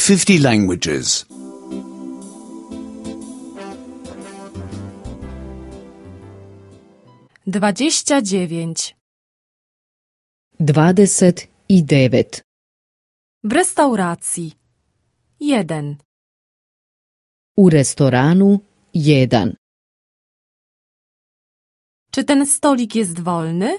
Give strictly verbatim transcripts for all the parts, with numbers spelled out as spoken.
fifty languages. Dwadzieścia dziewięć. Dvadeset i devet. W restauracji. Jeden. U restoranu jedan. Czy ten stolik jest wolny?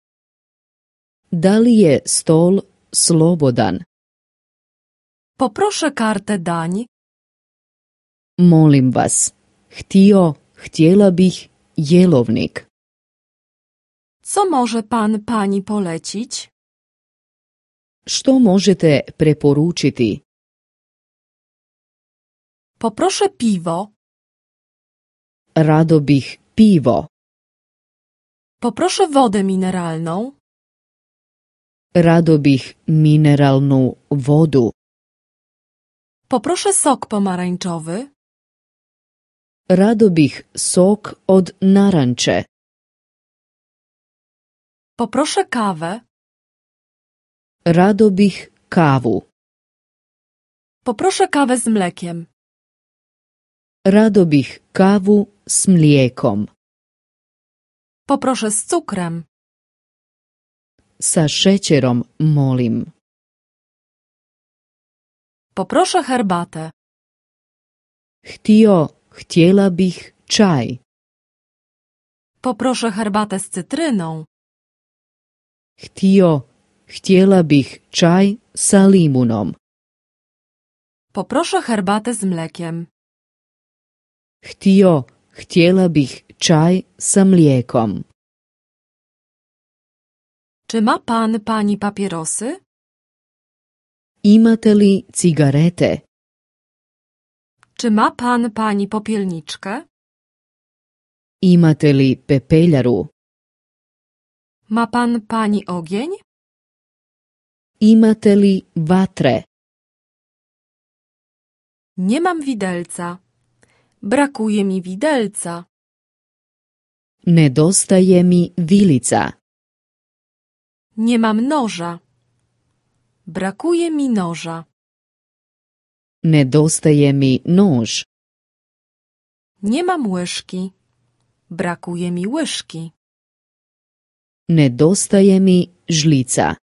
Da li je stol slobodan? Poproszę kartę dań. Molim vas, htio, htjela bih jelovnik. Co może pan pani polecić? Što možete preporučiti? Poproszę piwo. Rado bih pivo. Poproszę wodę mineralną. Rado bih mineralnu vodu. Poproszę sok pomarańczowy. Rado bih sok od naranče. Poproszę kawę. Rado bih kavu. Poproszę kawę z mlekiem. Rado bih kavu s mlijekom. Poproszę z cukrem. Sa šećerom, molim. Poproszę herbatę. Htio, htjela bih čaj. Poproszę herbatę z cytryną. Htio, htjela bih čaj sa limunom. Poproszę herbatę z mlekiem. Htio, htjela bih čaj sa mlijekom. Czy ma pan pani papierosy? Imate li cigarete? Czy ma pan pani popielniczkę? Imate li pepeljaru? Ma pan pani ogień? Imate li vatre? Nie mam widelca. Brakuje mi widelca. Nedostaje mi vilica. Nie mam noża. Brakuje mi noża. Nedostaje mi nož. Nie mam łyżki. Brakuje mi łyżki. Nedostaje mi žlica.